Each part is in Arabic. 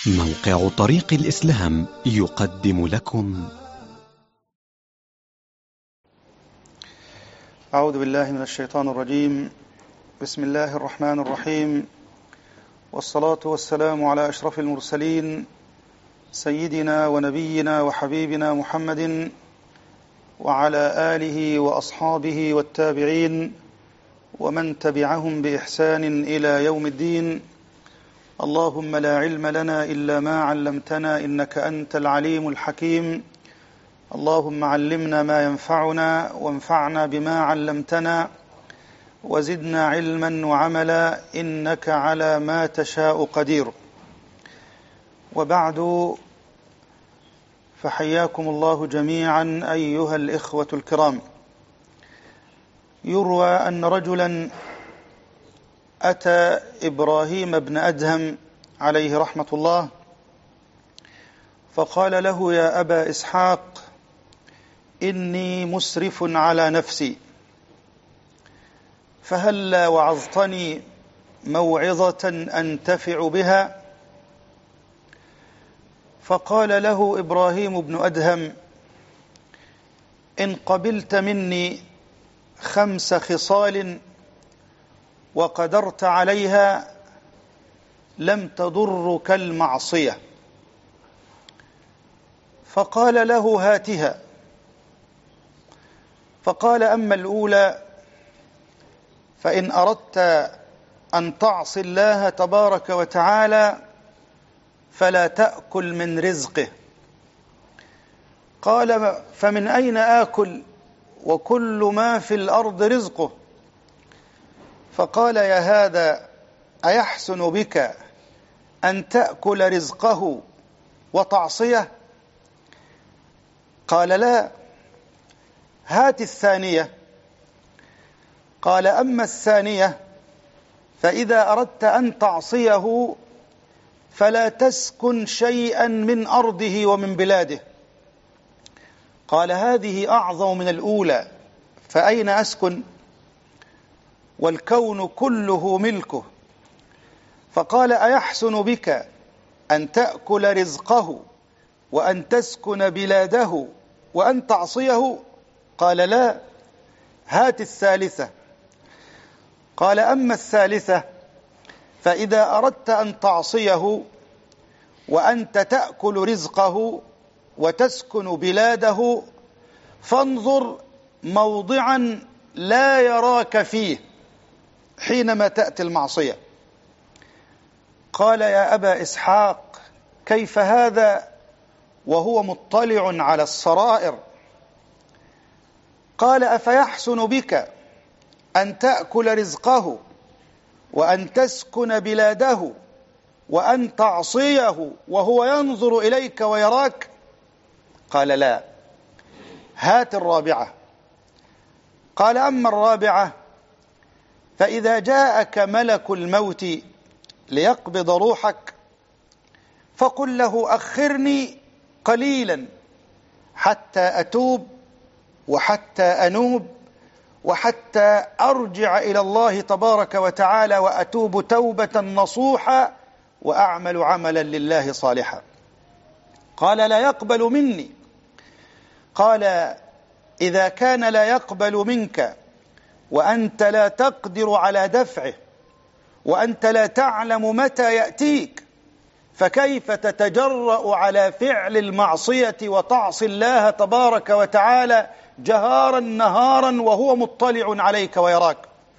موقع طريق الإسلام يقدم لكم. أعوذ بالله من الشيطان الرجيم. بسم الله الرحمن الرحيم، والصلاة والسلام على أشرف المرسلين سيدنا ونبينا وحبيبنا محمد وعلى آله وأصحابه والتابعين ومن تبعهم بإحسان إلى يوم الدين. اللهم لا علم لنا إلا ما علمتنا إنك أنت العليم الحكيم. اللهم علمنا ما ينفعنا وانفعنا بما علمتنا وزدنا علما وعملا إنك على ما تشاء قدير. وبعد، فحياكم الله جميعا أيها الإخوة الكرام. يروى أن رجلا أتى إبراهيم بن أدهم عليه رحمة الله فقال له: يا أبا إسحاق، إني مسرف على نفسي، فهلا وعظتني موعظة أنتفع بها؟ فقال له إبراهيم بن أدهم: إن قبلت مني 5 خصال وقدرت عليها لم تضرك المعصية. فقال له: هاتها. فقال: أما الأولى، فإن أردت أن تعصي الله تبارك وتعالى فلا تأكل من رزقه. قال: فمن أين آكل وكل ما في الأرض رزقه؟ فقال: يا هذا، أيحسن بك أن تأكل رزقه وتعصيه؟ قال: لا. هات الثانية. قال: أما الثانية، فإذا أردت أن تعصيه فلا تسكن شيئا من أرضه ومن بلاده. قال: هذه أعظم من الأولى، فأين أسكن والكون كله ملكه؟ فقال: أيحسن بك أن تأكل رزقه وأن تسكن بلاده وأن تعصيه؟ قال: لا. هات الثالثة. قال: أما الثالثة، فإذا أردت أن تعصيه وأنت تأكل رزقه وتسكن بلاده فانظر موضعا لا يراك فيه حينما تأتي المعصية. قال: يا أبا إسحاق، كيف هذا وهو مطلع على السرائر؟ قال: أفيحسن بك أن تأكل رزقه وأن تسكن بلاده وأن تعصيه وهو ينظر إليك ويراك؟ قال: لا. هات الرابعة. قال: أما الرابعة، فإذا جاءك ملك الموت ليقبض روحك فقل له: أخرني قليلا حتى أتوب وحتى أنوب وحتى أرجع إلى الله تبارك وتعالى وأتوب توبة نصوحا وأعمل عملا لله صالحا. قال: لا يقبل مني. قال: إذا كان لا يقبل منك وأنت لا تقدر على دفعه وأنت لا تعلم متى يأتيك، فكيف تتجرأ على فعل المعصية وتعصي الله تبارك وتعالى جهارا نهارا وهو مطلع عليك ويراك؟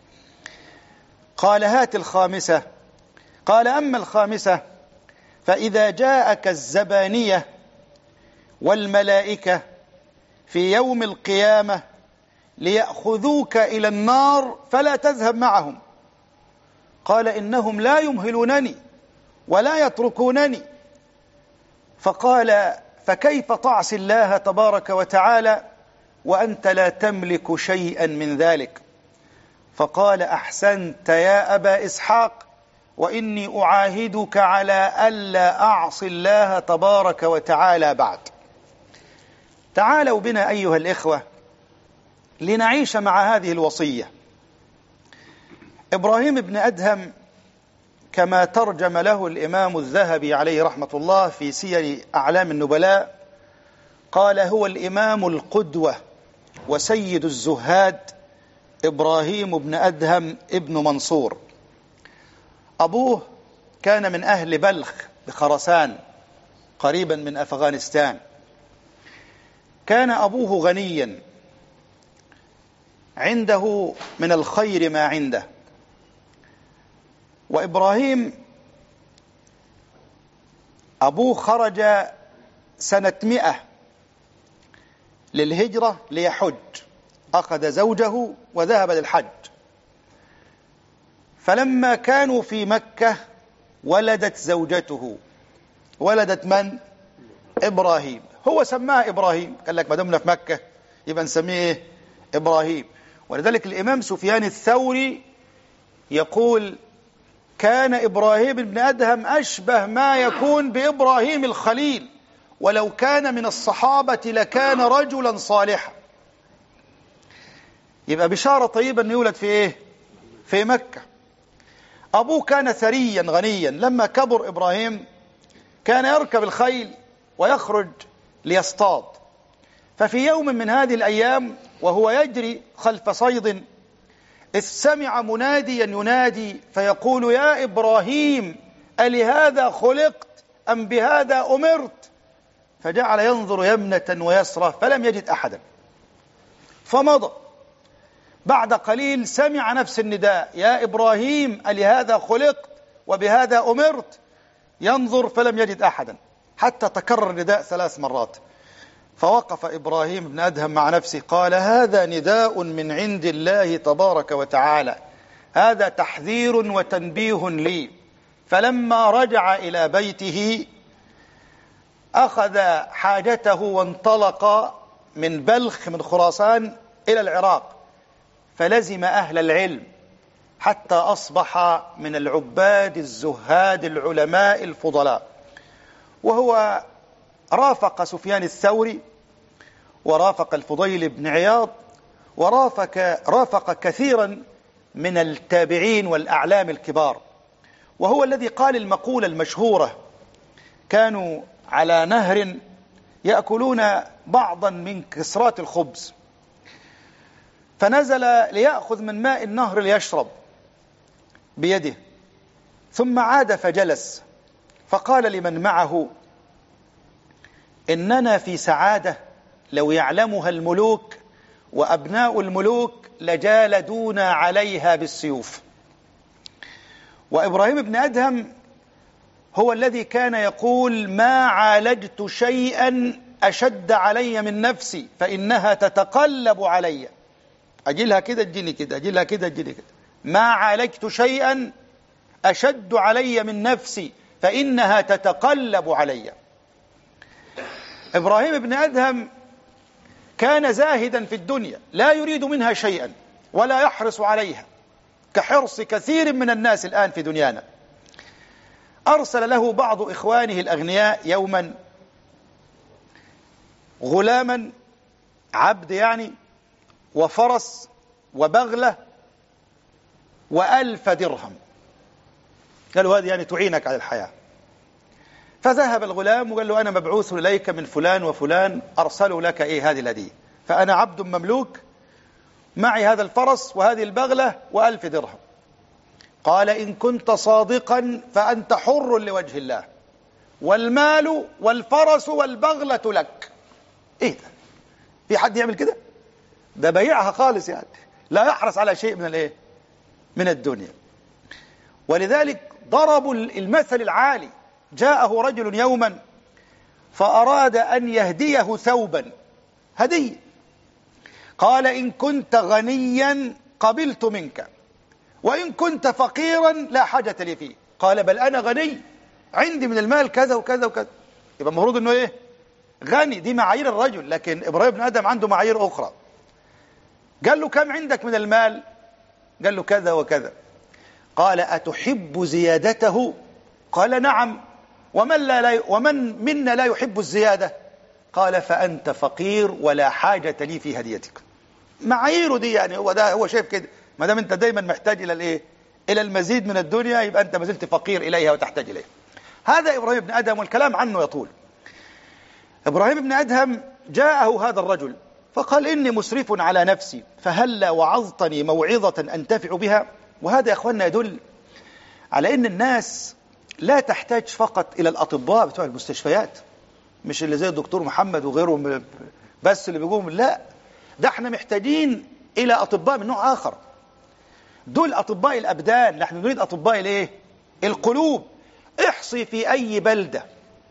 قال: هات الخامسة. قال: أما الخامسة، فإذا جاءك الزبانية والملائكة في يوم القيامة ليأخذوك إلى النار فلا تذهب معهم. قال: إنهم لا يمهلونني ولا يتركونني. فقال: فكيف تعصي الله تبارك وتعالى وأنت لا تملك شيئا من ذلك؟ فقال: أحسنت يا أبا إسحاق، وإني أعاهدك على ألا أعصي الله تبارك وتعالى بعد. تعالوا بنا أيها الإخوة لنعيش مع هذه الوصية. إبراهيم بن أدهم كما ترجم له الإمام الذهبي عليه رحمة الله في سير أعلام النبلاء، قال: هو الإمام القدوة وسيد الزهاد إبراهيم بن أدهم ابن منصور. أبوه كان من أهل بلخ بخرسان قريبا من أفغانستان. كان أبوه غنيا عنده من الخير ما عنده. وإبراهيم أبوه خرج سنة 100 للهجرة ليحج، أخذ زوجه وذهب للحج. فلما كانوا في مكة ولدت زوجته، ولدت من؟ إبراهيم. هو سماها إبراهيم، قال لك ما دمنا في مكة يبقى نسميه إبراهيم. ولذلك الإمام سفيان الثوري يقول: كان إبراهيم بن أدهم أشبه ما يكون بإبراهيم الخليل، ولو كان من الصحابة لكان رجلا صالحا. يبقى بشارة طيبة أن يولد في إيه؟ في مكة. أبوه كان ثريا غنيا. لما كبر إبراهيم كان يركب الخيل ويخرج ليصطاد. ففي يوم من هذه الأيام وهو يجري خلف صيد، إذ سمع مناديا ينادي فيقول: يا إبراهيم، ألهذا خلقت أم بهذا أمرت؟ فجعل ينظر يمنة ويسرى فلم يجد أحدا، فمضى. بعد قليل سمع نفس النداء: يا إبراهيم، ألهذا خلقت وبهذا أمرت؟ ينظر فلم يجد أحدا، حتى تكرر النداء 3 مرات. فوقف إبراهيم بن أدهم مع نفسه، قال: هذا نداء من عند الله تبارك وتعالى، هذا تحذير وتنبيه لي. فلما رجع إلى بيته أخذ حاجته وانطلق من بلخ من خراسان إلى العراق، فلزم أهل العلم حتى أصبح من العباد الزهاد العلماء الفضلاء. وهو رافق سفيان الثوري، ورافق الفضيل بن عياض، ورافق كثيرا من التابعين والأعلام الكبار. وهو الذي قال المقولة المشهورة: كانوا على نهر يأكلون بعضا من كسرات الخبز، فنزل ليأخذ من ماء النهر ليشرب بيده، ثم عاد فجلس فقال لمن معه: إننا في سعادة لو يعلمها الملوك، وأبناء الملوك لجالدونا عليها بالسيوف. وإبراهيم بن أدهم هو الذي كان يقول: ما عالجت شيئا أشد علي من نفسي فإنها تتقلب علي. أجلها كده تجيني كده، أجلها كده تجيني كده. ما عالجت شيئا أشد علي من نفسي فإنها تتقلب علي. إبراهيم بن أدهم كان زاهدا في الدنيا، لا يريد منها شيئا ولا يحرص عليها كحرص كثير من الناس الآن في دنيانا. أرسل له بعض إخوانه الأغنياء يوما غلاما، عبد يعني، وفرس وبغلة و1000 درهم. قالوا: هذه يعني تعينك على الحياة. فذهب الغلام وقال له: أنا مبعوث إليك من فلان وفلان، أرسلوا لك هذه الهدية، فأنا عبد مملوك، معي هذا الفرس وهذه البغلة و1000 درهم. قال: إن كنت صادقا فأنت حر لوجه الله، والمال والفرس والبغلة لك. إيه ده؟ في حد يعمل كده؟ ده بيعها خالص يعني، لا يحرص على شيء من الدنيا. ولذلك ضربوا المثل العالي. جاءه رجل يوما فأراد أن يهديه ثوبا هدية، قال: إن كنت غنيا قبلت منك، وإن كنت فقيرا لا حاجة لي فيه. قال: بل أنا غني، عندي من المال كذا وكذا وكذا. يبقى المفروض أنه إيه؟ غني. دي معايير الرجل. لكن إبراهيم بن أدهم عنده معايير أخرى. قال له: كم عندك من المال؟ قال له: كذا وكذا. قال: أتحب زيادته؟ قال: نعم، ومن منا لا يحب الزيادة؟ قال: فأنت فقير ولا حاجة لي في هديتك. معاييره دي يعني، هو شايف كده، ما دام انت دايما محتاج إلى المزيد من الدنيا يبقى أنت ما زلت فقير إليها وتحتاج إليها. هذا إبراهيم بن أدهم، والكلام عنه يطول. إبراهيم بن أدهم جاءه هذا الرجل فقال: إني مسرف على نفسي فهلا وعظتني موعظة أنتفع بها. وهذا يا أخوانا يدل على أن الناس لا تحتاج فقط إلى الأطباء بتوع المستشفيات، مش اللي زي الدكتور محمد وغيرهم بس اللي بيقوم، لا، ده احنا محتاجين إلى أطباء من نوع آخر. دول أطباء الأبدان، نحن نريد أطباء الإيه؟ القلوب. احصي في أي بلدة،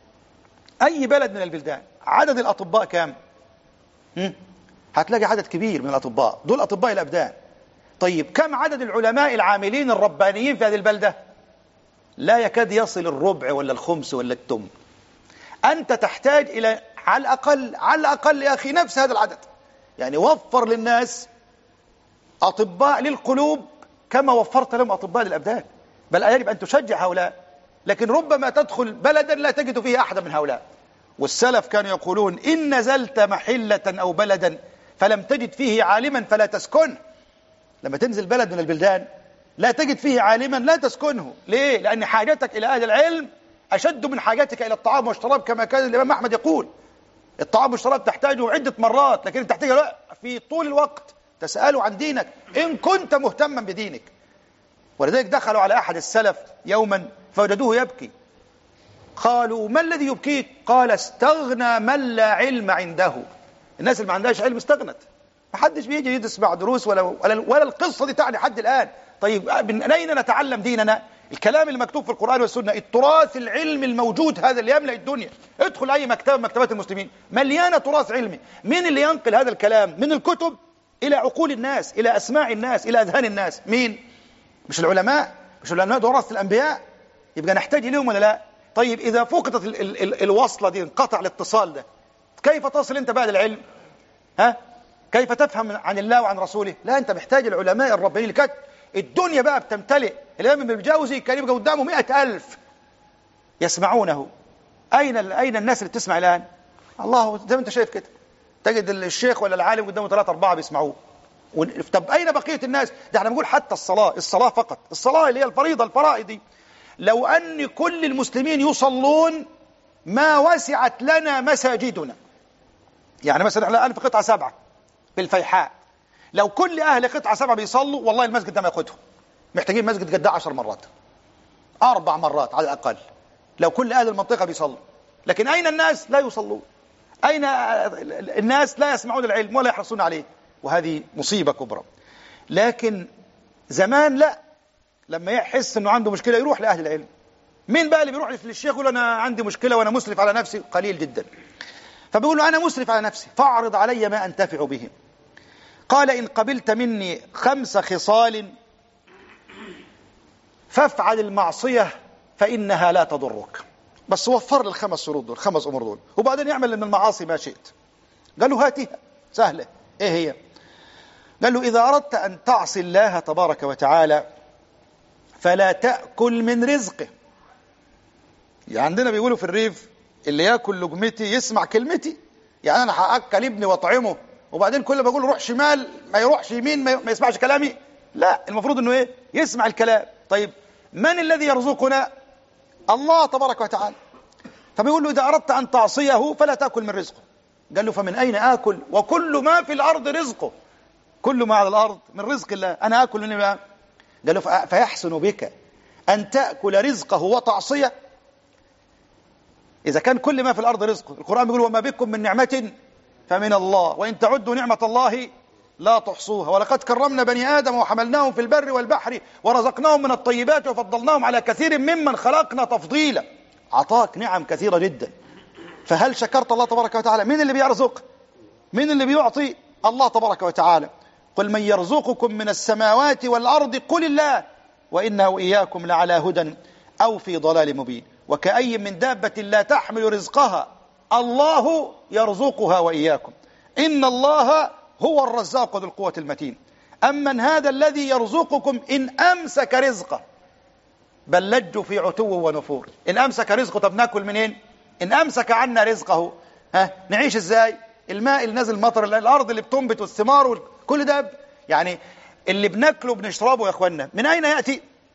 أي بلد من البلدان، عدد الأطباء كام؟ هتلاقي عدد كبير من الأطباء، دول أطباء الأبدان. طيب كم عدد العلماء العاملين الربانيين في هذه البلدة؟ لا يكاد يصل الربع ولا الخمس ولا التم. أنت تحتاج إلى على الأقل يا أخي نفس هذا العدد. يعني وفر للناس أطباء للقلوب كما وفرت لهم أطباء للأبدان، بل يجب أن تشجع هؤلاء. لكن ربما تدخل بلدا لا تجد فيه أحد من هؤلاء. والسلف كانوا يقولون: إن نزلت محلة أو بلدا فلم تجد فيه عالما فلا تسكنه. لما تنزل بلد من البلدان لا تجد فيه عالما لا تسكنه. ليه؟ لأن حاجتك إلى أهل العلم أشد من حاجتك إلى الطعام والشراب، كما كان الإمام أحمد يقول: الطعام والشراب تحتاجه عدة مرات، لكن تحتاجه في طول الوقت تسأله عن دينك إن كنت مهتما بدينك. ولذلك دخلوا على أحد السلف يوما فوجدوه يبكي. قالوا: ما الذي يبكيك؟ قال: استغنى من لا علم عنده. الناس اللي ما عندهاش علم استغنت، ما حدش بيجي يسمع دروس ولا القصة دي تعني حد الآن. طيب من أين نتعلم ديننا؟ الكلام اللي مكتوب في القرآن والسنة، التراث العلمي الموجود هذا اللي يملأ الدنيا. ادخل أي مكتبة من مكتبات المسلمين مليانة تراث علمي. مين اللي ينقل هذا الكلام من الكتب إلى عقول الناس، إلى أسماع الناس، إلى أذهان الناس؟ مين؟ مش العلماء؟ مش العلماء دول ورثة الأنبياء؟ يبقى نحتاج إليهم ولا لا؟ طيب إذا فقدت الوصلة دي، انقطع الاتصال ده، كيف تصل أنت بعد العلم؟ كيف تفهم عن الله وعن رسوله؟ لا، أنت محتاج العلماء الربانيين اللي كانت الدنيا بقى بتمتلئ. الإمام ابن الجوزي كان يبقى قدامه 100,000 يسمعونه. أين الناس اللي بتسمع الآن؟ الله، زي ما أنت شايف كده، تجد الشيخ ولا العالم قدامه 3-4 بيسمعوه. طب أين بقية الناس؟ ده احنا بنقول حتى الصلاة فقط، الصلاة اللي هي الفريضة الفرائض دي، لو أن كل المسلمين يصلون ما وسعت لنا مساجدنا. يعني مثلا احنا الآن في قطعة 7 بالفيحاء، لو كل أهل قطعة 7 بيصلوا والله المسجد ده ما ياخدهم. محتاجين مسجد قد 10 مرات 4 مرات على الأقل، لو كل أهل المنطقة بيصلوا. لكن أين الناس؟ لا يصلون. أين الناس؟ لا يسمعون العلم ولا يحرصون عليه، وهذه مصيبة كبرى. لكن زمان لا، لما يحس أنه عنده مشكلة يروح لأهل العلم. مين بقى اللي بيروح للشيخ يقول أنا عندي مشكلة وأنا مسرف على نفسي؟ قليل جدا. فبيقول له: أنا مسرف على نفسي فاعرض علي ما أنتفع به. قال: إن قبلت مني 5 خصال فافعل المعصية فإنها لا تضرك. بس وفر لي ال5 شروط دول، 5 أمور دول، وبعدين يعمل من المعاصي ما شئت. قال له: هاتها سهلة. إيه هي؟ قال له: إذا أردت أن تعصي الله تبارك وتعالى فلا تأكل من رزقه. يعني عندنا بيقولوا في الريف: اللي يأكل لقمتي يسمع كلمتي. يعني أنا هأكل ابني وأطعمه وبعدين كل ما بقول روح شمال ما يروحش يمين، ما يسمعش كلامي. لا، المفروض أنه إيه؟ يسمع الكلام. طيب من الذي يرزقنا؟ الله تبارك وتعالى. فبيقول له: إذا أردت أن تعصيه فلا تأكل من رزقه. قال له: فمن أين آكل وكل ما في الأرض رزقه؟ كل ما على الأرض من رزق الله، أنا آكل منه بقى؟ قال له: فيحسن بك أن تأكل رزقه وتعصيه. إذا كان كل ما في الأرض رزقه، القرآن بيقول: وما بكم من نعمة فمن الله وإن تعدوا نعمة الله لا تحصوها ولقد كرمنا بني آدم وحملناهم في البر والبحر ورزقناهم من الطيبات وفضلناهم على كثير ممن خلقنا تفضيلا. عطاك نعم كثيرة جدا، فهل شكرت الله تبارك وتعالى؟ مين اللي بيرزق؟ مين اللي بيعطي؟ الله تبارك وتعالى. قل من يرزقكم من السماوات والأرض قل الله وإنه إياكم لعلى هدى أو في ضلال مبين. وكأي من دابة لا تحمل رزقها الله يرزقها وإياكم إن الله هو الرزاق ذو القوة المتين. أمن هذا الذي يرزقكم إن أمسك رزقه بل لجوا في عتو ونفور. إن أمسك رزقه، طب ناكل منين؟ إن أمسك عنا رزقه نعيش إزاي؟ الماء اللي نازل، مطر، الأرض اللي بتنبت والثمار كل ده يعني اللي بناكله بنشربه يا أخوانا من أين يأتي؟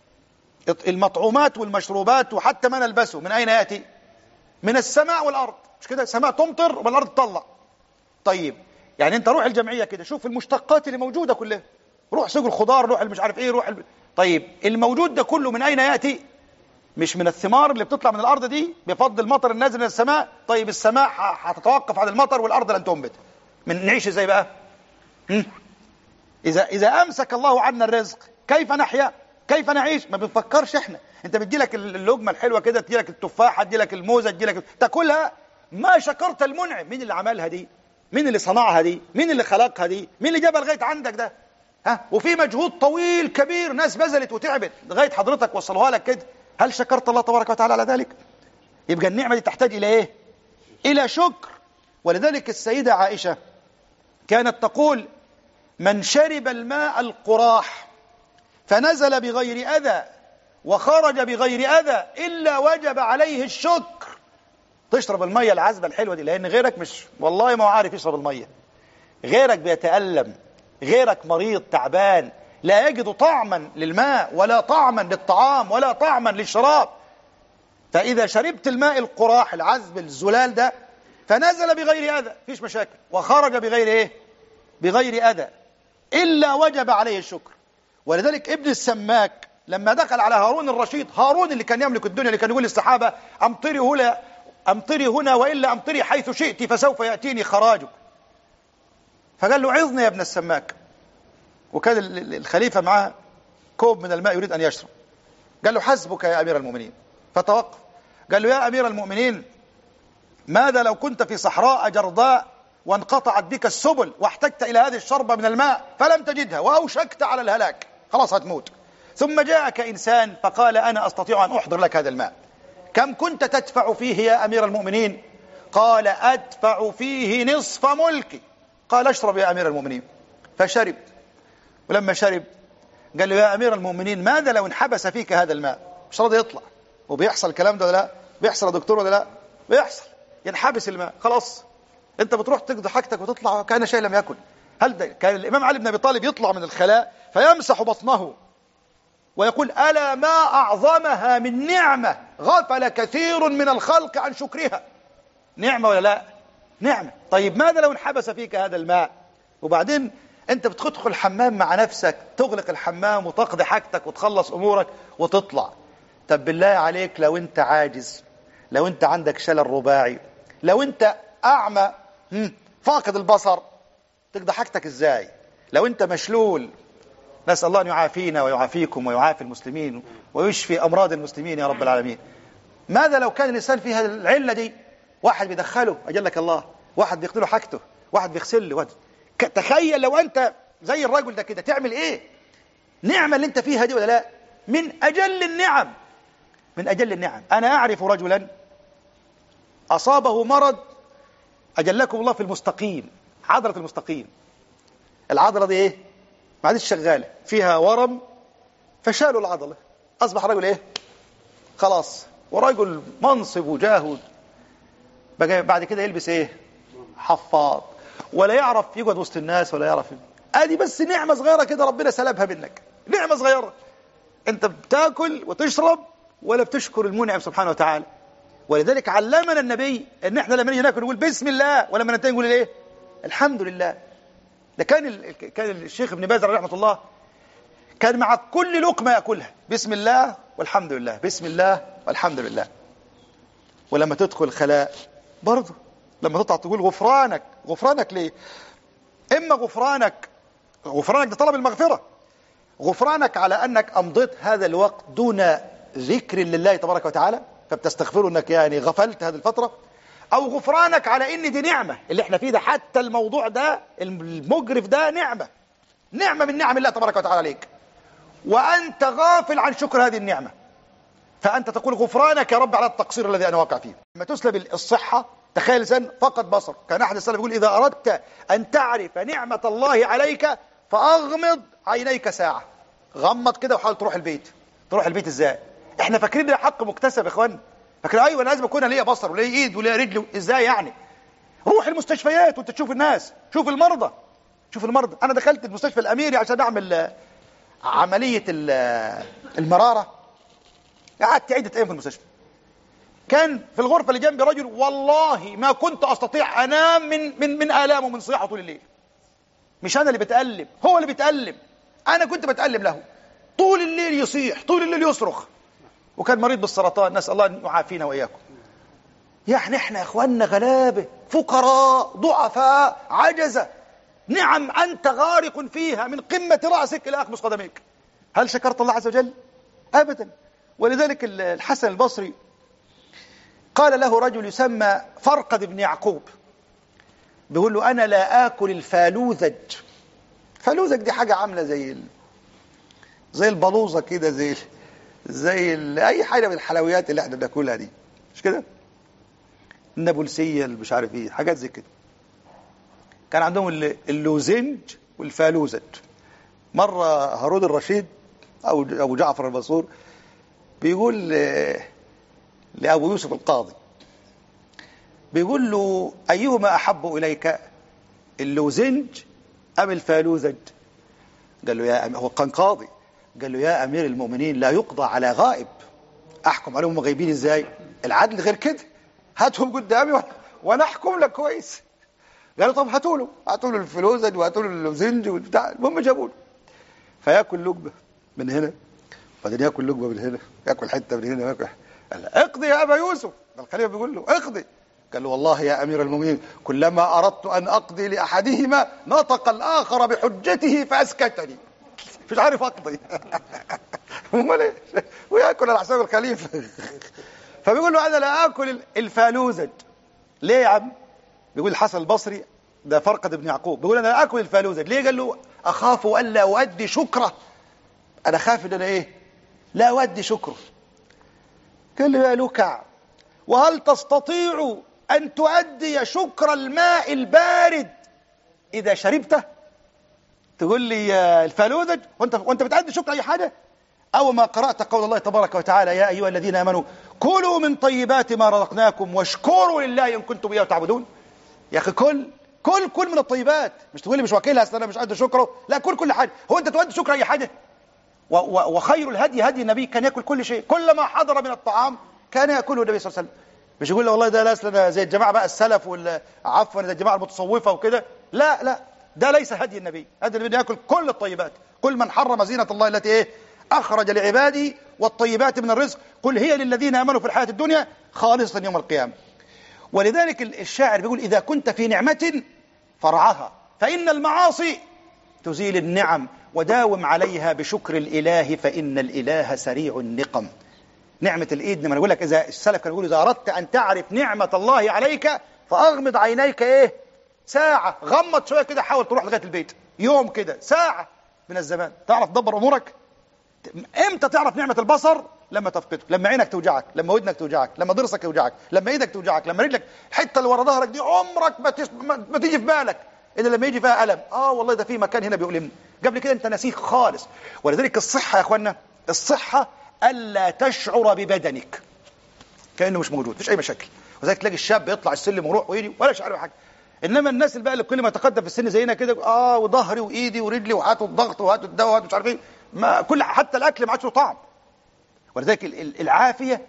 المطعومات والمشروبات وحتى ما نلبسه من أين يأتي؟ من السماء والأرض، مش كده؟ السماء تمطر والأرض تطلع. طيب يعني أنت روح الجمعية كده، شوف المشتقات اللي موجودة كلها، روح سوق الخضار، روح مش عارف إيه، طيب الموجود ده كله من أين يأتي؟ مش من الثمار اللي بتطلع من الأرض دي بفضل المطر النازل من السماء؟ طيب السماء هتتوقف عن المطر والأرض لن تنبت، نعيش إزاي بقى؟ إذا أمسك الله عنا الرزق كيف نحيا؟ كيف نعيش؟ ما بنفكرش احنا. انت بتجيلك اللقمه الحلوه كده، تجيلك التفاحه، تجيلك الموزه، تجيلك تاكلها، ما شكرت المنعم. مين اللي عملها دي؟ مين اللي صنعها دي؟ مين اللي خلقها دي؟ مين اللي جابها لغايه عندك ده؟ وفي مجهود طويل كبير، ناس بذلت وتعبت لغايه حضرتك وصلوها لك كده. هل شكرت الله تبارك وتعالى على ذلك؟ يبقى النعمه دي تحتاج الى ايه؟ الى شكر. ولذلك السيده عائشه كانت تقول: من شرب الماء القراح فنزل بغير أذى وخرج بغير أذى إلا وجب عليه الشكر. تشرب المية العذبة الحلوة دي، لأن غيرك مش والله ما هو عارف يشرب المية، غيرك بيتألم، غيرك مريض تعبان لا يجد طعما للماء ولا طعما للطعام ولا طعما للشراب. فإذا شربت الماء القراح العذب الزلال ده فنزل بغير أذى، فيش مشاكل، وخرج بغير إيه؟ بغير أذى، إلا وجب عليه الشكر. ولذلك ابن السماك لما دخل على هارون الرشيد، هارون اللي كان يملك الدنيا، اللي كان يقول للسحابة: أمطري هنا وإلا أمطري حيث شئت فسوف يأتيني خراجك. فقال له: عظني يا ابن السماك. وكان الخليفة معاه كوب من الماء يريد أن يشرب، قال له: حسبك يا أمير المؤمنين. فتوقف، قال له: يا أمير المؤمنين، ماذا لو كنت في صحراء جرداء وانقطعت بك السبل واحتجت إلى هذه الشربة من الماء فلم تجدها وأوشكت على الهلاك، خلاص هتموت، ثم جاءك إنسان فقال: أنا أستطيع أن أحضر لك هذا الماء، كم كنت تدفع فيه يا أمير المؤمنين؟ قال: أدفع فيه نصف ملكي. قال: اشرب يا أمير المؤمنين. فشرب، ولما شرب قال له: يا أمير المؤمنين، ماذا لو انحبس فيك هذا الماء؟ مش راضي يطلع. وبيحصل الكلام ده ولا لا؟ بيحصل يا دكتور ولا لا؟ بيحصل، ينحبس الماء، خلاص انت بتروح تقضي حاجتك وتطلع كأن شيء لم يكن. هل ده كان الإمام علي بن أبي طالب يطلع من الخلاء فيمسح بطنه ويقول: ألا ما أعظمها من نعمة غفل كثير من الخلق عن شكرها. نعمة ولا لا؟ نعمة. طيب ماذا لو انحبس فيك هذا الماء؟ وبعدين انت بتدخل الحمام مع نفسك، تغلق الحمام وتقضي حاجتك وتخلص أمورك وتطلع. طب بالله عليك، لو انت عاجز، لو انت عندك شلل رباعي، لو انت أعمى فاقد البصر، تقضي حاجتك ازاي؟ لو انت مشلول، نسأل الله أن يعافينا ويعافيكم ويعافي المسلمين ويشفي أمراض المسلمين يا رب العالمين. ماذا لو كان الإنسان في هذه العلة دي؟ واحد بيدخله أجلك الله، واحد بيقتله حاجته، واحد بيغسل له. تخيل لو أنت زي الرجل ده كده، تعمل إيه؟ نعمة اللي أنت فيها دي ولا لا؟ من أجل النعم، من أجل النعم. أنا أعرف رجلا أصابه مرض أجلكم الله في المستقيم، عضلة المستقيم. العضلة دي إيه؟ ما عادش شغالة، فيها ورم، فشالوا العضلة، أصبح رجل إيه؟ خلاص، ورجل منصب وجاه، بعد كده يلبس إيه؟ حفاض، ولا يعرف يقعد وسط الناس ولا يعرف. ادي بس نعمة صغيرة كده ربنا سلبها منك، نعمة صغيرة. انت بتاكل وتشرب ولا بتشكر المنعم سبحانه وتعالى. ولذلك علمنا النبي ان احنا لما نيجي ناكل نقول بسم الله، ولما ننتهي نقول ايه؟ الحمد لله. ده كان الشيخ ابن باز رحمه الله كان مع كل لقمة ياكلها بسم الله والحمد لله، بسم الله والحمد لله. ولما تدخل الخلاء برضه لما تطلع تقول غفرانك. غفرانك ليه؟ اما غفرانك ده طلب المغفرة، غفرانك على انك امضيت هذا الوقت دون ذكر لله تبارك وتعالى فبتستغفر انك يعني غفلت هذه الفترة، او غفرانك على ان دي نعمة اللي احنا فيه ده، حتى الموضوع ده المجرف ده نعمة من نعم الله تبارك وتعالى عليك، وانت غافل عن شكر هذه النعمة، فانت تقول غفرانك يا رب على التقصير الذي انا واقع فيه. لما تسلب الصحة، تخيل إنسان فقد بصر، كان أحد السلف يقول: إذا أردت أن تعرف نعمة الله عليك فأغمض عينيك ساعة. غمض كده وحاول تروح البيت. تروح البيت إزاي؟ إحنا فاكرين ده حق مكتسب يا إخوان، فاكرين أيوة أنا لازم أكون ليا بصر وليا إيد وليا رجل. إزاي يعني؟ روح المستشفيات وأنت تشوف الناس، شوف المرضى. أنا دخلت المستشفى الأميري عشان أعمل عملية المرارة، قعدت عدة أيام في المستشفى. كان في الغرفة اللي جنبي رجل والله ما كنت أستطيع أنام من آلام ومن صياحه طول الليل. مش أنا اللي بتألم، هو اللي بيتألم، أنا كنت بتألم له. طول الليل يصيح، طول الليل يصرخ، وكان مريض بالسرطان، نسأل الله أن يعافينا وإياكم. يعني إحنا يا إخواننا غلابة، فقراء، ضعفاء، عجزة، نعم أنت غارق فيها من قمة رأسك إلى أخمص قدميك. هل شكرت الله عز وجل؟ أبدا. ولذلك الحسن البصري قال له رجل يسمى فرقد بن يعقوب، بيقول له أنا لا آكل الفالوذج. فالوذج دي حاجة عاملة زي البلوزة كده، زي أي حاجة من الحلويات اللي احنا بناكلها دي، مش كده؟ النابلسية، مش عارف ايه، حاجات زي كده. كان عندهم اللوزنج والفالوذج. مرة هارون الرشيد أو أبو جعفر المنصور بيقول لأبو يوسف القاضي، بيقول له أيهما أحب إليك، اللوزنج أم الفالوذج؟ قال له هو كان قاضي، قال له يا أمير المؤمنين لا يقضى على غائب، أحكم عليهم غايبين إزاي؟ العدل غير كده، هاتهم قدامي وأنا أحكم لك كويس. قالوا طب هاتوا له الفلوزج وهاتوا له اللوزنج والبتاع. المهم جابوا له، فياكل لقمة من هنا، بعدين ياكل لقمة من هنا، ياكل حتة من هنا، ياكل. قال اقضي يا أبا يوسف. الخليفة بيقول له اقضي. قال له والله يا أمير المؤمنين كلما أردت أن أقضي لأحدهما نطق الآخر بحجته فأسكتني، مش عارف أقضي. امال ايه؟ وياكل على حساب الخليفة. فبيقول له أنا لا آكل الفالوذج. ليه يا عم؟ بيقول الحسن البصري، ده فرقد بن يعقوب، بيقول أنا لا آكل الفالوذج. ليه؟ قال له أخاف ألا أؤدي شكره، أنا خاف إن أنا إيه؟ لا أؤدي شكره. قال له يا لكع، وهل تستطيع أن تؤدي شكر الماء البارد إذا شربته؟ تقول لي الفالوذج وأنت بتأدي شكر أي حاجة؟ أو ما قرأت قول الله تبارك وتعالى يا أيها الذين آمنوا كلوا من طيبات ما رزقناكم واشكروا لله إن كنتم إياه تعبدون. يا أخي كل من الطيبات، مش تقول لي مش واكلها أصل أنا مش أدي شكره، لا كل حاجة. هو أنت تؤدي شكر أي حاجة؟ وخير الهدي هدي النبي، كان يأكل كل شيء، كل ما حضر من الطعام كان يأكله النبي صلى الله عليه وسلم. مش يقول له والله ده لا زي الجماعة بقى السلف عفوا زي الجماعة المتصوفة وكده، لا ده ليس هدي النبي. هدي النبي يأكل كل الطيبات. قل من حرم زينة الله التي أخرج لعباده والطيبات من الرزق قل هي للذين آمنوا في الحياة الدنيا خالصة يوم القيامة. ولذلك الشاعر بيقول إذا كنت في نعمة فرعها فإن المعاصي تزيل النعم وداوم عليها بشكر الإله فإن الإله سريع النقم. نعمة الإيد، لما نقول لك إذا السلف كانوا يقولوا إذا أردت أن تعرف نعمة الله عليك فأغمض عينيك ساعة، غمض شوية كده، حاول تروح لغاية البيت يوم كده ساعة من الزمان تعرف تدبر أمورك. امتى تعرف نعمة البصر؟ لما تفقده، لما عينك توجعك، لما ودنك توجعك، لما ضرسك يوجعك، لما ايدك توجعك، لما رجلك الحته اللي ورا ظهرك دي عمرك ما تيجي في بالك الا لما يجي فيها الم. والله ده في مكان هنا بيؤلمني، قبل كده انت نسيك خالص. ولذلك الصحه يا اخوانا، الصحه الا تشعر ببدنك كانه مش موجود، مفيش اي مشاكل. وذلك تلاقي الشاب يطلع السلم ويروح ويجي ولا شعر بحاجه. انما الناس اللي بقى اللي كل ما تقدم في السن زينا كده وظهري وايدي ورجلي وهاتوا الضغط وهاتوا الدواء وهاتوا مش عارف ايه، ما كل حتى الاكل ما عادش له طعم. ولذلك العافيه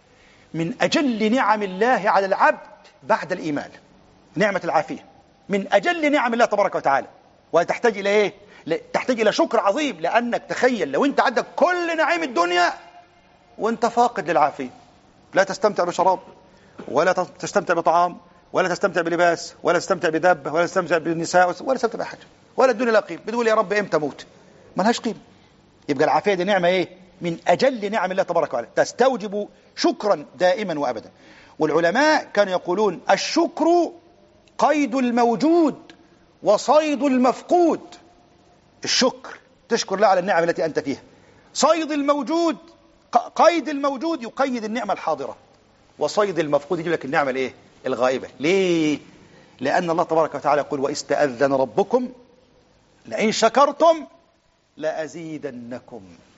من اجل نعم الله على العبد بعد الايمان. نعمه العافيه من اجل نعم الله تبارك وتعالى، وتحتاج الى ايه؟ تحتاج الى شكر عظيم. لانك تخيل لو انت عندك كل نعيم الدنيا وانت فاقد للعافيه، لا تستمتع بشراب ولا تستمتع بطعام ولا تستمتع بلباس ولا تستمتع بدابه ولا تستمتع بالنساء ولا تستمتع بحاجه، ولا الدنيا لا قيمه. بتقول يا رب امتى موت؟ ما لهاش قيمه. يبقى العافيه دي نعمه من اجل نعم الله تبارك وتعالى، تستوجب شكرا دائما وابدا. والعلماء كانوا يقولون الشكر قيد الموجود وصيد المفقود. الشكر تشكر الله على النعم التي انت فيها. صيد الموجود، قيد الموجود يقيد النعمه الحاضره، وصيد المفقود يجيب لك النعمه الغائبه. ليه؟ لان الله تبارك وتعالى يقول واستأذن ربكم لئن شكرتم لأزيدنكم.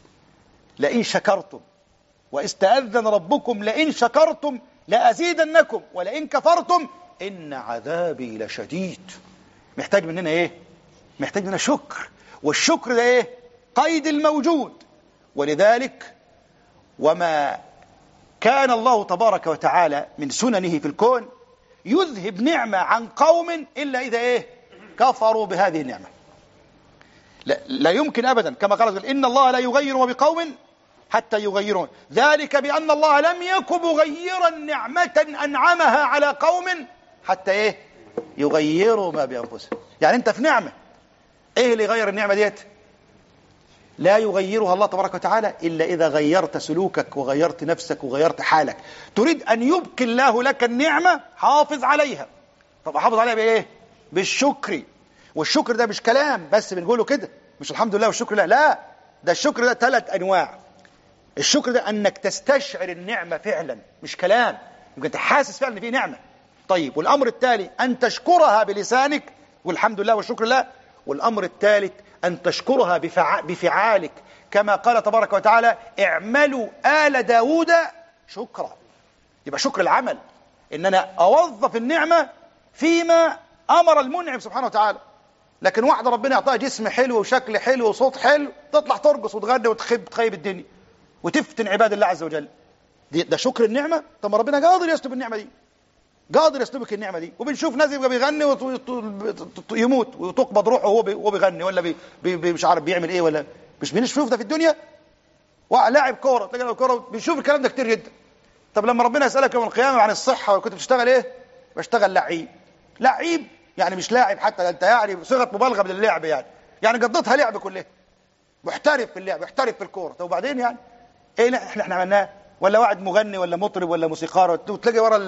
لئن شكرتم، واستأذن ربكم لئن شكرتم لأزيدنكم ولئن كفرتم إن عذابي لشديد. محتاج مننا محتاج مننا شكر. والشكر ده قيد الموجود. ولذلك وما كان الله تبارك وتعالى من سننه في الكون يذهب نعمة عن قوم إلا إذا إيه؟ كفروا بهذه النعمة. لا يمكن أبدا، كما قال إن الله لا يغير ما بقوم حتى يغيرون، ذلك بأن الله لم يكن مغيرا نعمة أنعمها على قوم حتى إيه؟ يغيروا ما بأنفسهم. يعني أنت في نعمة، إيه اللي يغير النعمة ديت؟ لا يغيرها الله تبارك وتعالى إلا إذا غيرت سلوكك وغيرت نفسك وغيرت حالك. تريد أن يبقي الله لك النعمة، حافظ عليها. طب حافظ عليها بإيه؟ بالشكر. والشكر ده مش كلام بس بنقوله كده، مش الحمد لله والشكر لله، لا، ده الشكر ده 3 أنواع. الشكر ده أنك تستشعر النعمة فعلا، مش كلام، يمكن انت حاسس فعلا ان في نعمة. طيب، والأمر التالي أن تشكرها بلسانك والحمد لله والشكر لله. والأمر الثالث أن تشكرها بفعالك، كما قال تبارك وتعالى اعملوا آل داود شكرا. يبقى شكر العمل، إن أنا أوظف النعمة فيما أمر المنعم سبحانه وتعالى. لكن واحدة ربنا يعطيها جسم حلو وشكل حلو وصوت حلو، تطلع ترقص وتغني وتخيب الدنيا وتفتن عباد الله عز وجل. ده شكر النعمة؟ طب ما ربنا قادر يسلب النعمة دي، قادر يسلبك النعمة دي. وبنشوف ناس يبقى بيغني ويموت وتقبض روحه وهو بيغني، ولا مش عارف بيعمل ايه، ولا مش بنشوف ده في الدنيا. لاعب كورة، تلاقي كورة بنشوف الكلام ده كتير جدا. طب لما ربنا يسألك يوم القيامة عن الصحة وكنت بتشتغل ايه؟ بشتغل لعيب. لعيب يعني مش لاعب حتى، انت يعني صيغة مبالغة من اللعب، يعني قضيتها لعب كلها، محترف في اللعب، محترف في الكورة. طب وبعدين يعني ايه احنا عملناه؟ ولا واحد مغني ولا مطرب ولا موسيقار، وتلاقي ورا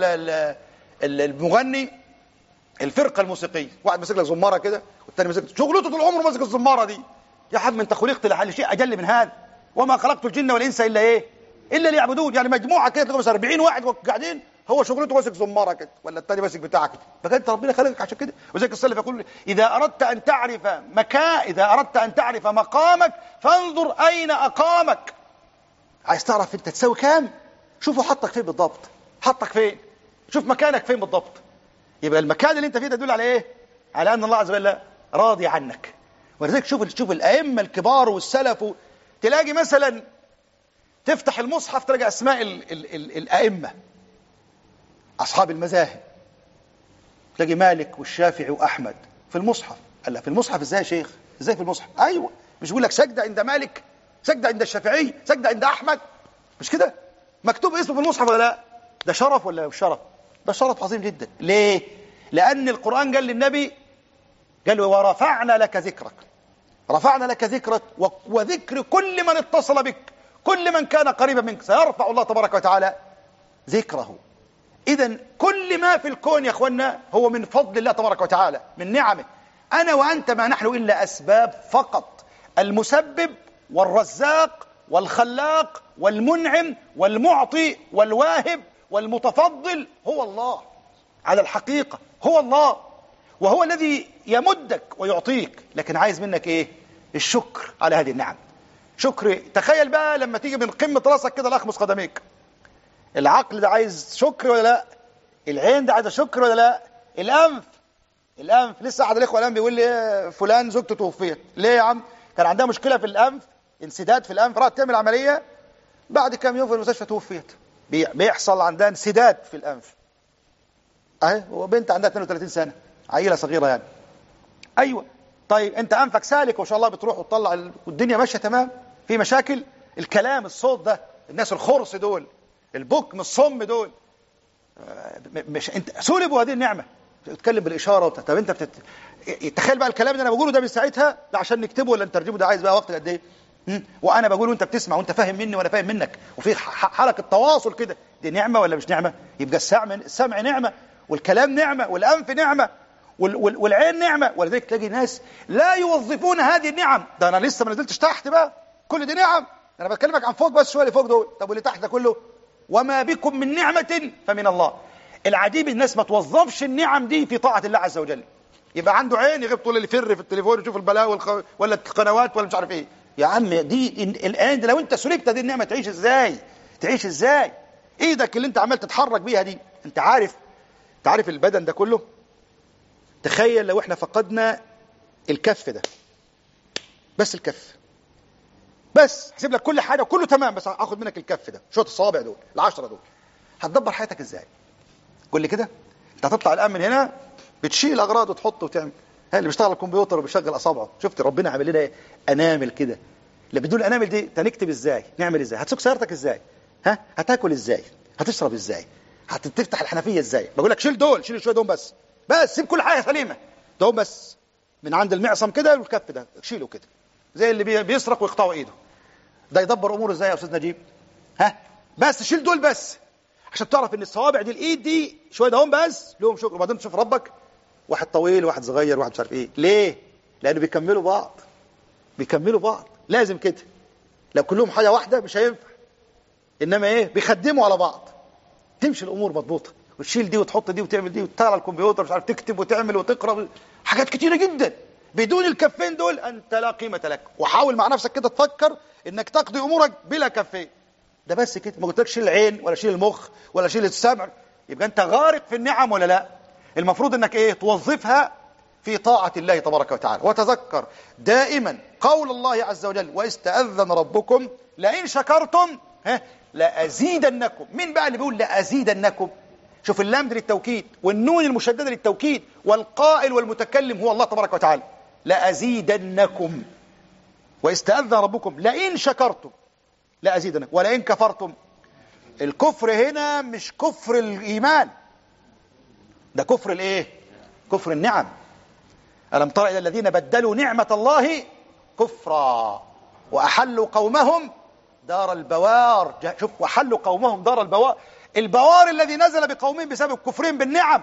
المغني الفرقة الموسيقية، واحد ماسك لك زمارة كده والثاني ماسك شغلته طول عمره ماسك الزمارة دي. يا حبيبي انت خلقت لحل شيء اجل من هذا، وما خلقت الجن والانس الا ايه؟ الا ليعبدون. يعني مجموعة كده تلاقوا 40 واحد قاعدين، هو شغلته ماسك زمارة كده، ولا الثاني ماسك بتاعه كده. فكانت ربنا خلقك عشان كده. وزيك السلف يقول اذا اردت ان تعرف مقامك فانظر اين اقامك. عايز تعرف انت تساوي كام؟ شوفوا حطك فين بالضبط، حطك فين، شوف مكانك فين بالضبط. يبقى المكان اللي انت فيه ده يدل على ايه؟ على ان الله عز وجل راضي عنك. ولذلك شوف الائمه الكبار والسلف، تلاقي مثلا تفتح المصحف تلاقي اسماء الائمه اصحاب المذاهب، تلاقي مالك والشافعي واحمد في المصحف. قال لا، في المصحف ازاي يا شيخ؟ ازاي في المصحف؟ ايوه، مش بيقول لك سجده عند مالك، سجده عند الشافعي، سجده عند احمد، مش كده؟ مكتوب اسمه في المصحف ولا لا؟ ده شرف ولا مش شرف؟ ده شرف عظيم جدا. ليه؟ لأن القرآن قال للنبي، قال ورفعنا لك ذكرك، رفعنا لك ذكرك وذكر كل من اتصل بك، كل من كان قريبا منك سيرفع الله تبارك وتعالى ذكره. إذن كل ما في الكون يا أخوانا هو من فضل الله تبارك وتعالى، من نعمه. أنا وأنت ما نحن إلا أسباب فقط. المسبب والرزاق والخلاق والمنعم والمعطي والواهب والمتفضل هو الله، على الحقيقة هو الله، وهو الذي يمدك ويعطيك. لكن عايز منك ايه؟ الشكر على هذه النعم. شكر. تخيل بقى لما تيجي من قمة راسك كده لأخمص قدميك، العقل ده عايز شكر ولا لا؟ العين ده عايز شكر ولا لا؟ الأنف لسه أحد الإخوة الآن بيقول لي فلان زوجته توفيت. ليه يا عم؟ كان عندها مشكلة في الأنف، انسداد في الأنف، راحت تعمل عملية، بعد كام يوم في المستشفى توفيت. بيحصل عندها انسداد في الأنف اهي، وبنت عندها 32 سنة، عيلة صغيرة يعني. ايوه، طيب انت انفك سالك وما شاء الله، بتروح وتطلع والدنيا ماشية تمام، في مشاكل؟ الكلام، الصوت ده، الناس الخرس دول، البكم، الصم دول، مش انت سلبوا هذه النعمة، تتكلم بالإشارة طب انت تخيل بقى الكلام اللي انا بقوله ده من ساعتها، ده عشان نكتبه ولا نترجمه ده عايز بقى وقت قد ايه؟ وانا بقول وانت بتسمع، وانت فاهم مني وانا فاهم منك، وفي حلقة تواصل كده. دي نعمة ولا مش نعمة؟ يبقى السمع نعمة، والكلام نعمة، والأنف نعمة، والعين نعمة. ولذلك تلاقي ناس لا يوظفون هذه النعم. ده أنا لسه ما نزلتش تحت بقى، كل دي نعم، أنا بكلمك عن فوق بس، شوية اللي فوق دول. طب واللي تحت ده كله؟ وما بكم من نعمة فمن الله. العجيب الناس ما توظفش النعم دي في طاعة الله عز وجل. يبقى عنده عين يغيب طول اللي يفر في التليفون يشوف البلاوي ولا القنوات ولا مش عارف ايه. يا عم دي الآن لو انت سلبت هذه النعمة تعيش ازاي؟ ايدك اللي انت عمال تتحرك بيها دي، انت عارف البدن ده كله. تخيل لو احنا فقدنا الكف ده، بس الكف، بس هسيب لك كل حاجه وكله تمام، بس هاخد منك الكف ده، شويه الصوابع دول ال10 دول. هتدبر حياتك ازاي؟ قول لي كده. انت هتطلع الان من هنا بتشيل اغراض وتحط وتعمل. ها اللي بيشتغل الكمبيوتر وبيشغل اصابعه، شفت ربنا عامل لنا ايه؟ انامل كده. لا بدون الانامل دي هنكتب ازاي؟ نعمل ازاي؟ هتسوق سيارتك ازاي؟ ها هتاكل ازاي؟ هتشرب ازاي؟ هتفتح الحنفيه ازاي؟ بقول لك شيل دول، شيل شويه دول بس، سيب كل حاجه سليمه دول بس، من عند المعصم كده والكف ده شيله كده، زي اللي بيسرق ويقطعوا ايده. ده يدبر اموره ازاي يا استاذ نجيب؟ ها بس شيل دول بس، عشان تعرف ان الصوابع دي الايد دي شويه دهم بس لهم شكر. وبعدين تشوف ربك، واحد طويل واحد صغير واحد مش عارف ايه. ليه؟ لانه بيكملوا بعض، بيكملوا بعض، لازم كده. لو كلهم حاجه واحده مش هينفع، انما ايه؟ بيخدموا على بعض، تمشي الامور مضبوطه. وتشيل دي وتحط دي وتعمل دي وتطلع على الكمبيوتر مش عارف تكتب وتعمل وتقرا حاجات كتيره جدا. بدون الكفين دول انت لا قيمه لك. وحاول مع نفسك كده تفكر انك تقضي امورك بلا كفين. ده بس كده. ما قلتلكش شيل العين ولا شيل المخ ولا شيل السمع. يبقى انت غارق في النعم ولا لا؟ المفروض انك ايه؟ توظفها في طاعه الله تبارك وتعالى. وتذكر دائما قول الله عز وجل: واستأذن ربكم لئن شكرتم لأزيدنكم. مين بقى اللي بيقول لأزيدنكم؟ شوف اللام دي للتوكيد والنون المشدده للتوكيد، والقائل والمتكلم هو الله تبارك وتعالى. لأزيدنكم. واستأذن ربكم لئن شكرتم لأزيدنكم ولئن كفرتم. الكفر هنا مش كفر الإيمان، ده كفر الايه؟ كفر النعم. ألم تر إلى الذين بدلوا نعمة الله كفرا وأحلوا قومهم دار البوار. شوف، وأحلوا قومهم دار البوار. البوار الذي نزل بقومهم بسبب كفرهم بالنعم.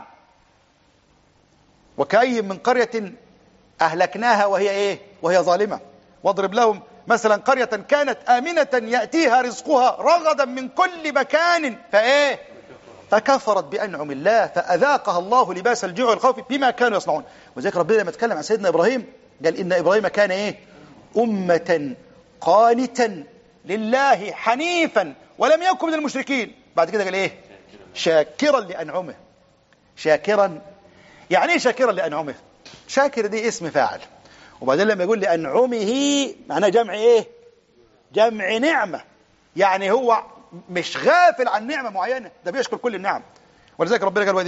وكأي من قرية أهلكناها وهي ايه؟ وهي ظالمة. واضرب لهم مثلا قرية كانت آمنة يأتيها رزقها رغدا من كل مكان فايه؟ فكفرت بأنعم الله فأذاقها الله لباس الجوع والخوف بما كانوا يصنعون. وذلك ربنا لما اتكلم عن سيدنا إبراهيم قال: إن إبراهيم كان ايه؟ أمة قانتا لله حنيفا ولم يكن من المشركين. بعد كده قال ايه؟ شاكرا لأنعمه. شاكرا يعني ايه شاكرا لأنعمه؟ شاكر دي اسم فاعل، وبعدين لما يقول لأنعمه معناه جمع ايه؟ جمع نعمة. يعني هو مش غافل عن نعمة معينة، ده بيشكر كل النعم. ولذلك ربنا قال: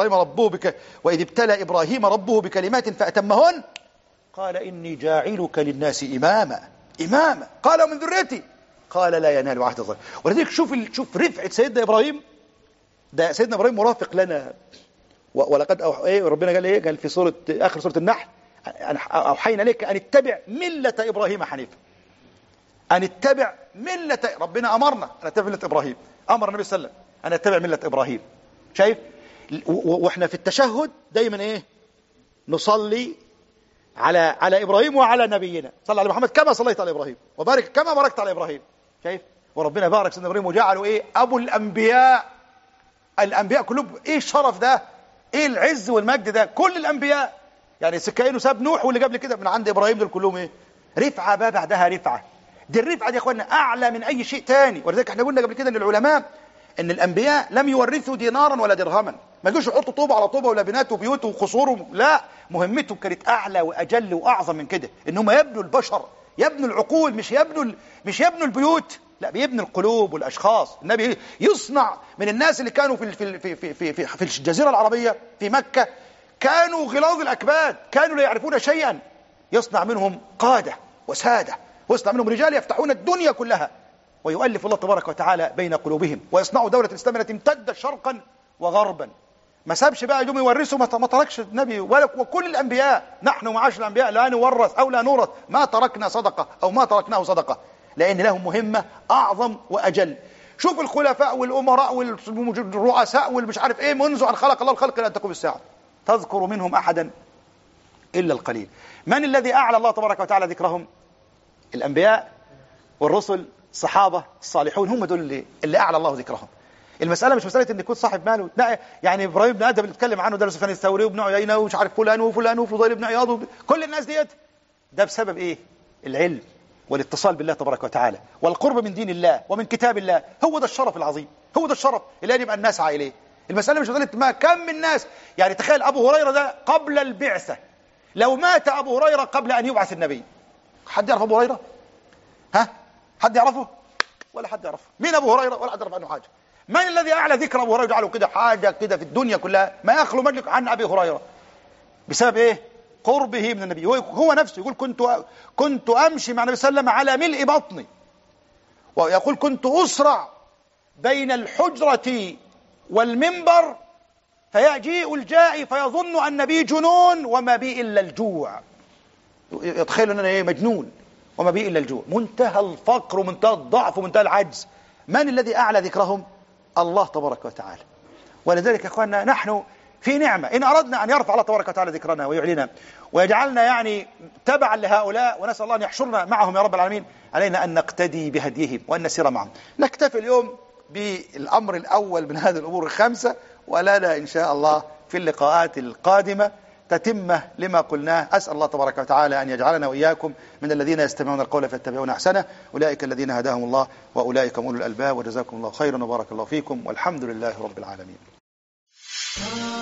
وإذ ابتلى إبراهيم ربه بكلمات فأتمهن قال إني جاعلك للناس إماما قال ومن ذريتي قال لا ينال عهد الظالمين. ولذلك شوف رفعة سيدنا إبراهيم. ده سيدنا إبراهيم مرافق لنا. ولقد ربنا قال ايه؟ قال في آخر سورة النحل: أوحينا إليك أن اتبع ملة إبراهيم حنيفا. أن اتبع ملة. ربنا أمرنا أن اتبع ملة إبراهيم، أمر النبي صلى الله عليه وسلم أن اتبع ملة إبراهيم. شايف؟ وإحنا في التشهد دايما إيه؟ نصلي على إبراهيم وعلى نبينا. صلى على محمد كما صليت على إبراهيم وبارك كما باركت على إبراهيم. شايف؟ وربنا بارك سيدنا إبراهيم وجعله إيه؟ أبو الأنبياء. الأنبياء كلهم. إيه الشرف ده؟ إيه العز والمجد ده؟ كل الأنبياء. يعني كأنه ساب نوح واللي قبل كده من عند إبراهيم دول كلهم إيه؟ رفعة بقى بعدها رفعة. دي الرفعة دي يا أخوانا أعلى من أي شيء تاني. ولذلك احنا قلنا قبل كده أن العلماء أن الأنبياء لم يورثوا دينارا ولا درهما. ما يجوش يحطوا طوبة على طوبة ولا بنات وبيوت وقصور. لا، مهمتهم كانت أعلى وأجل وأعظم من كده. إنهم يبنوا البشر، يبنوا العقول، مش يبنوا البيوت، لا، بيبنوا القلوب والأشخاص. النبي يصنع من الناس اللي كانوا في الجزيرة العربية في مكة، كانوا غلاظ الأكباد، كانوا لا يعرفون شيئا، يصنع منهم قادة وسادة، ويصنع منهم رجال يفتحون الدنيا كلها، ويؤلف الله تبارك وتعالى بين قلوبهم، ويصنعوا دولة الإسلام التي امتدت شرقا وغربا. ما سابش بقى يوم يورثوا، ما تركش النبي وكل الأنبياء. نحن معاشر الأنبياء لا نورث أو لا نورث ما تركنا صدقة أو ما تركناه صدقة، لأن لهم مهمة أعظم وأجل. شوف الخلفاء والأمراء والرؤساء والمش عارف إيه، منذ أن خلق الله الخلق إلى أن تقوم الساعة تذكر منهم أحدا إلا القليل. من الذي أعلى الله تبارك وتعالى ذكرهم؟ الأنبياء والرسل، الصحابة الصالحون، هم دول اللي أعلى الله ذكرهم. المسألة مش مسألة إن يكون صاحب مال. لا، يعني إبراهيم بن آدم اللي بيتكلم عنه ده سفيان الثوري وابن عيينة ومش عارف فلان وفلان وفضيل بن عياض كل الناس ديت، ده بسبب إيه؟ العلم والاتصال بالله تبارك وتعالى والقرب من دين الله ومن كتاب الله. هو ده الشرف العظيم، هو ده الشرف اللي يجب أن نسعى إليه. المسألة مش مسألة ما كم من ناس. يعني تخيل أبو هريرة ده قبل البعثة، لو مات أبو هريرة قبل أن يبعث النبي، حد يعرف أبو هريرة؟ حد يعرفه؟ ولا حد يعرفه. مين أبو هريرة؟ ولا حد يعرف عنه حاجة. من الذي أعلى ذكر أبو هريرة وجعله كده حاجة كده في الدنيا كلها ما يخلو مجلس عن أبي هريرة؟ بسبب إيه؟ قربه من النبي. هو نفسه يقول كنت أمشي مع النبي صلى الله عليه وسلم على ملء بطني، ويقول كنت أسرع بين الحجرة والمنبر فيجيء الجائي فيظن أن بي جنون وما بي إلا الجوع، يتخيل أن أنا إيه؟ مجنون وما بي إلا الجوع. منتهى الفقر ومنتهى الضعف ومنتهى العجز. من الذي أعلى ذكرهم؟ الله تبارك وتعالى. ولذلك يا أخواننا نحن في نعمة، إن أردنا أن يرفع الله تبارك وتعالى ذكرنا ويعلنا ويجعلنا يعني تبعا لهؤلاء، ونسأل الله أن يحشرنا معهم يا رب العالمين، علينا أن نقتدي بهديهم وأن نسير معهم. نكتفي اليوم بالأمر الأول من هذه الأمور الخمسة، ولنا إن شاء الله في اللقاءات القادمة تتمة لما قلناه. أسأل الله تبارك وتعالى أن يجعلنا وإياكم من الذين يستمعون القول فيتبعون أحسنه، أولئك الذين هداهم الله وأولئك هم أولو الألباب. وجزاكم الله خيرا وبارك الله فيكم، والحمد لله رب العالمين.